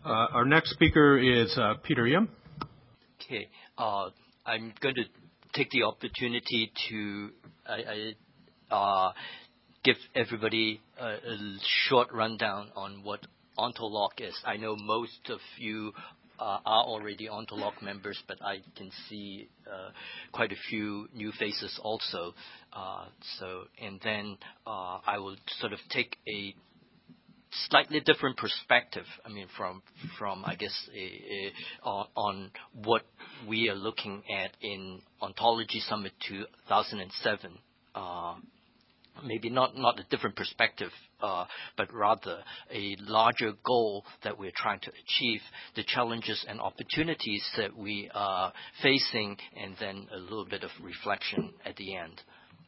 Our next speaker is Peter Yim. Okay. I'm going to take the opportunity to give everybody a short rundown on what OntoLog is. I know most of you are already OntoLog members, but I can see quite a few new faces also. And then I will sort of take a slightly different perspective. I mean, from I guess on what we are looking at in Ontology Summit 2007. Maybe not a different perspective, but rather a larger goal that we're trying to achieve, the challenges and opportunities that we are facing, and then a little bit of reflection at the end.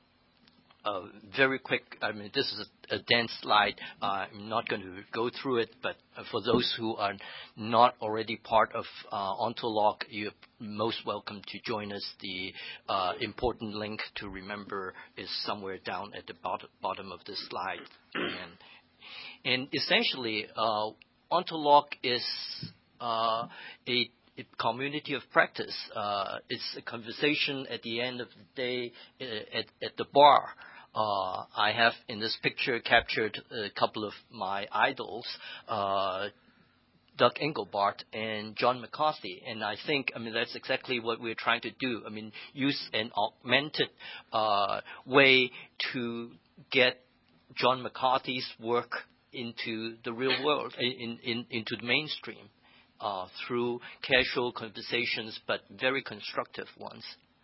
Very quick, I mean, this is a dense slide. I'm not going to go through it, but for those who are not already part of OntoLog, you're most welcome to join us. The important link to remember is somewhere down at the bottom of this slide. And essentially, OntoLog is a community of practice. It's a conversation at the end of the day at the bar. I have in this picture captured a couple of my idols, Doug Engelbart and John McCarthy. And I think, I mean, that's exactly what we're trying to do. I mean, use an augmented way to get John McCarthy's work into the real world, into the mainstream, through casual conversations, but very constructive ones.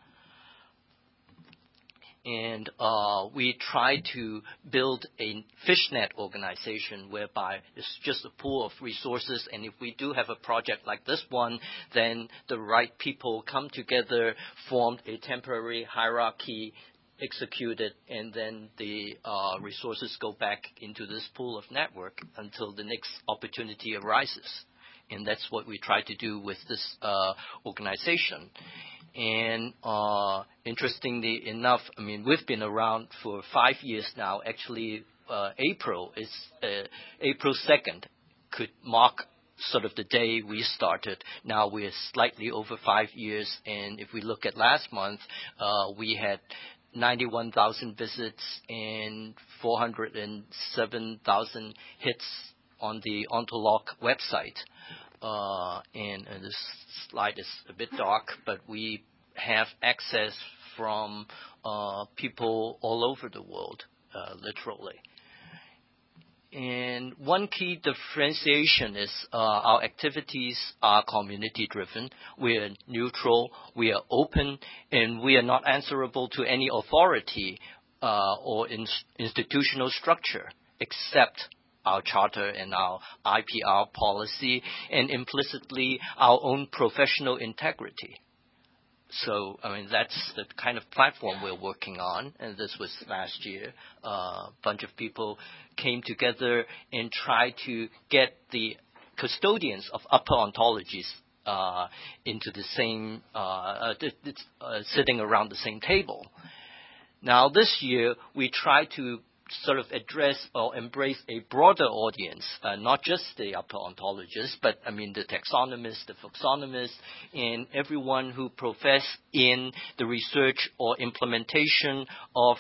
And we try to build a fishnet organization whereby it's just a pool of resources. And if we do have a project like this one, then the right people come together, form a temporary hierarchy, execute it, and then the resources go back into this pool of network until the next opportunity arises. And that's what we try to do with this organization. And interestingly enough, I mean, we've been around for 5 years now. Actually, April 2nd could mark sort of the day we started. Now we're slightly over 5 years. And if we look at last month, we had 91,000 visits and 407,000 hits on the OntoLog website. And this slide is a bit dark, but we have access from people all over the world, literally. And one key differentiation is our activities are community-driven. We are neutral, we are open, and we are not answerable to any authority or institutional structure except our charter and our IPR policy, and implicitly our own professional integrity. So, I mean, that's the kind of platform we're working on, and this was last year. A bunch of people came together and tried to get the custodians of upper ontologies into the same, sitting around the same table. Now, this year, we try to sort of address or embrace a broader audience, not just the upper ontologists, but I mean the taxonomists, the taxonomists, and everyone who profess in the research or implementation of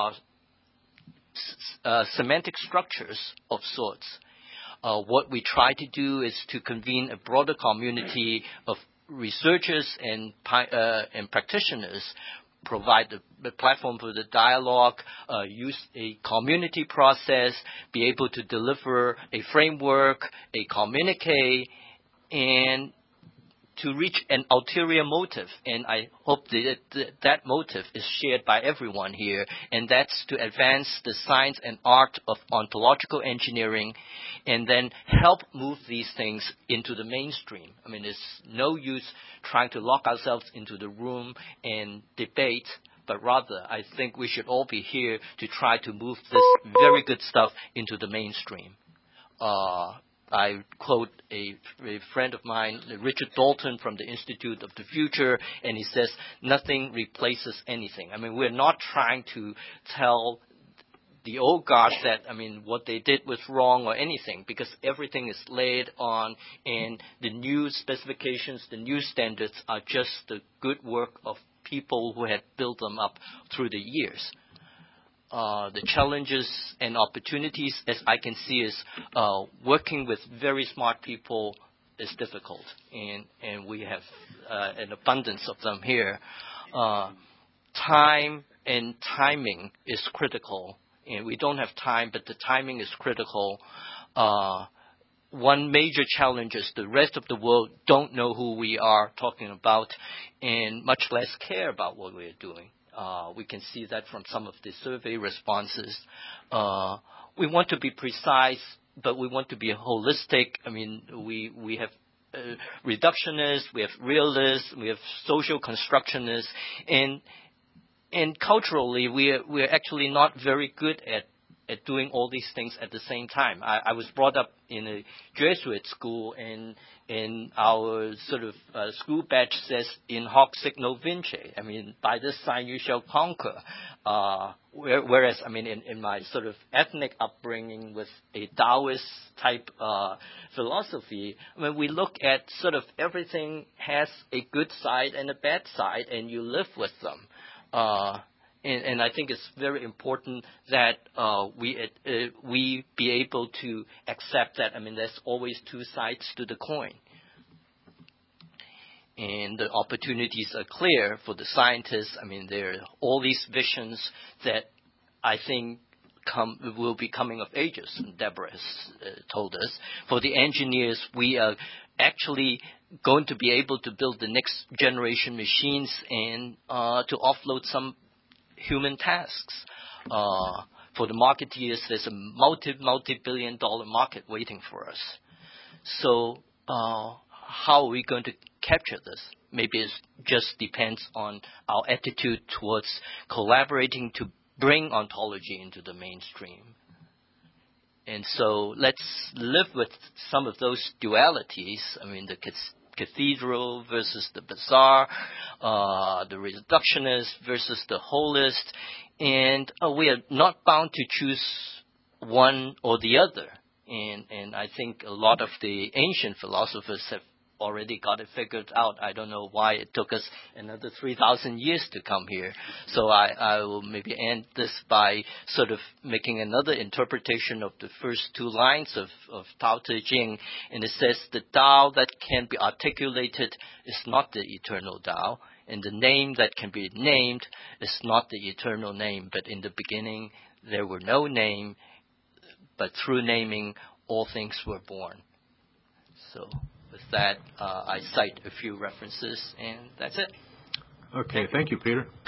semantic structures of sorts. What we try to do is to convene a broader community of researchers and practitioners, provide the platform for the dialogue, use a community process, be able to deliver a framework, a communique, and to reach an ulterior motive. And I hope that motive is shared by everyone here, and that's to advance the science and art of ontological engineering and then help move these things into the mainstream. I mean, there's no use trying to lock ourselves into the room and debate, but rather I think we should all be here to try to move this very good stuff into the mainstream. I quote a friend of mine, Richard Dalton from the Institute of the Future, and he says, nothing replaces anything. I mean, we're not trying to tell the old guard said, what they did was wrong or anything, because everything is laid on, and the new specifications, the new standards are just the good work of people who had built them up through the years. The challenges and opportunities, as I can see, is working with very smart people is difficult, and we have an abundance of them here. Time and timing is critical, and we don't have time, but the timing is critical. One major challenge is the rest of the world don't know who we are talking about, and much less care about what we're doing. We can see that from some of the survey responses. We want to be precise, but we want to be holistic. We have reductionists, we have realists, we have social constructionists, and culturally, we're actually not very good at doing all these things at the same time. I was brought up in a Jesuit school, and our sort of school badge says, "In hoc signo vince." By this sign you shall conquer. Whereas, in my sort of ethnic upbringing with a Taoist type philosophy, we look at sort of everything has a good side and a bad side, and you live with them. And I think it's very important that we be able to accept that. There's always two sides to the coin. And the opportunities are clear for the scientists. There are all these visions that I think will be coming of ages, and Deborah has told us. For the engineers, we are actually going to be able to build the next generation machines and to offload some human tasks. For the marketeers, there's a multi-billion-dollar market waiting for us. So how are we going to capture this? Maybe it just depends on our attitude towards collaborating to bring ontology into the mainstream. And so let's live with some of those dualities. The cathedral versus the bazaar, the reductionist versus the holist, and we are not bound to choose one or the other. And I think a lot of the ancient philosophers have already got it figured out. I don't know why it took us another 3,000 years to come here. So I will maybe end this by sort of making another interpretation of the first two lines of Tao Te Ching. And it says, the Tao that can be articulated is not the eternal Tao, and the name that can be named is not the eternal name. But in the beginning, there were no name, but through naming, all things were born. So with that, I cite a few references, and that's it. Okay, thank you, Peter.